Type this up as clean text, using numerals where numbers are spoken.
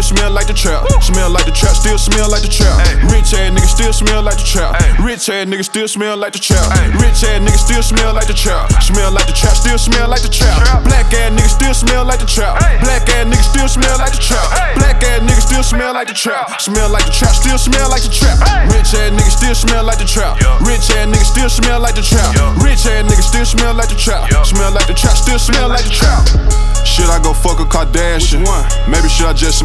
still smell like the trap. Smell like the trap, still smell like the trap. Rich ass nigga still smell like the trap. Rich ass nigga still smell like the trap. Rich ass nigga still smell like the trap. Smell like the trap, still smell like the trap. Black ass nigga still smell like the trap. Black ass nigga still smell like the trap. Black ass nigga still smell like the trap. Smell like the trap, still smell like the trap. Rich ass nigga still smell like the trap. Rich ass nigga still smell like the trap. Rich ass nigga still smell like the trap. Smell like the trap, still smell like the trap. Should I go fuck a Kardashian? Maybe should I just